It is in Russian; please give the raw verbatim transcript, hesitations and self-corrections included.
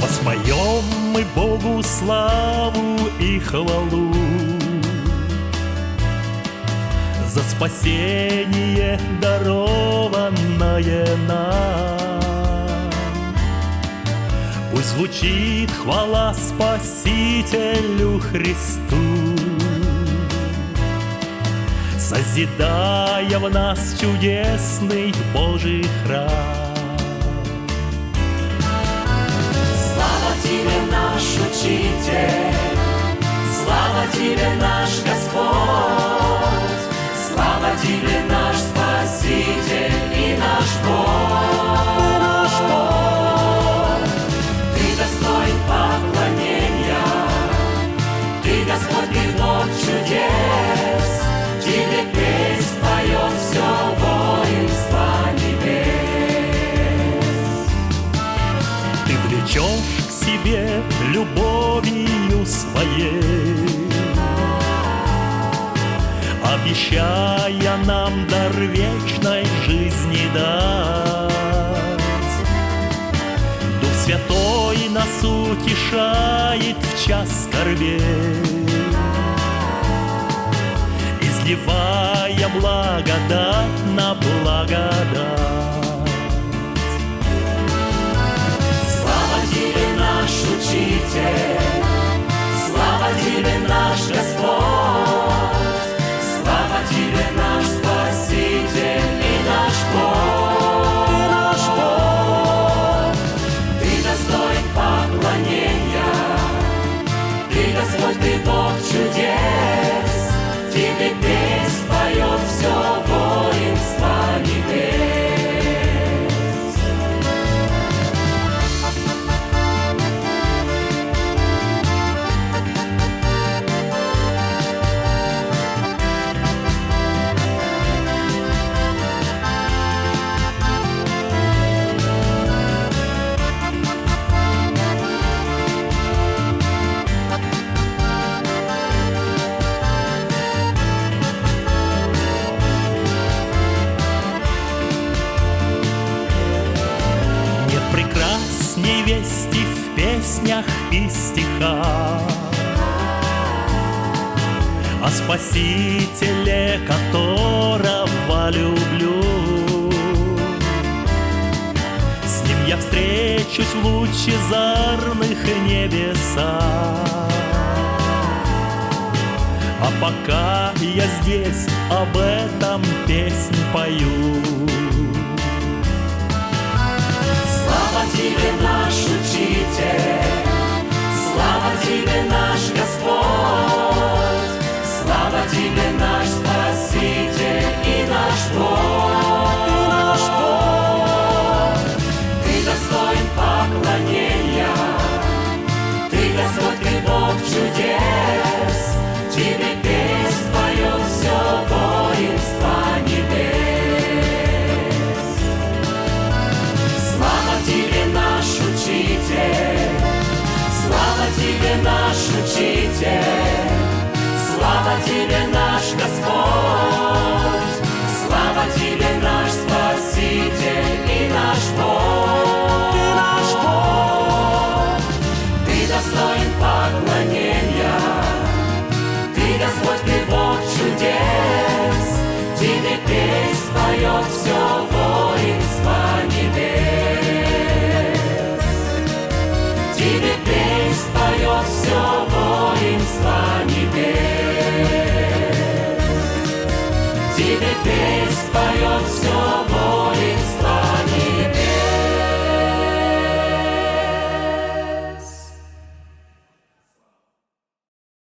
Воспоем мы Богу славу и хвалу за спасение, дарованное нам. Пусть звучит хвала Спасителю Христу, созидая в нас чудесный Божий храм. Слава Тебе, наш Учитель, слава Тебе, наш Господь, слава Тебе, наш Спаситель и наш Бог. И наш Бог. Ты достоин поклонения, Ты Господь, Ты Бог чудес, Тебе песнь поет все воинство небес. Ты влечешь к себе любовью своей, обещая нам дар вечной жизни дать. Дух Святой нас утешает в час скорбей, изливая благодать на благодать. Слава Тебе, наш Учитель, слава Тебе, наш Господь, слава Тебе, наш Спаситель и наш Бог. И наш Бог. Ты достоин поклонения, Ты Господь, Ты Бог чудес, Тебе песнь поет все воинство небес. Прекрасней вести в песнях и стихах о Спасителе, которого люблю. С Ним я встречусь в лучезарных небесах, а пока я здесь, об этом песнь пою. Слава Тебе, наш Учитель, слава Тебе, наш Господь, слава Тебе, наш Спаситель и наш Бог. И наш Бог. Ты достоин поклонения, Ты Господь, Ты Бог чудес, Тебе песнь поет все воинство небес. Слава Тебе, наш Учитель, слава Тебе, наш Учитель, слава Тебе, наш Господь, слава Тебе, наш Спаситель и наш Бог. И наш Бог. Ты достоин поклонения, Ты Господь, Ты Бог чудес, Тебе песнь поет все воинство небес. Тебе песнь поет все воинство небес. Тебе песнь поет все воинство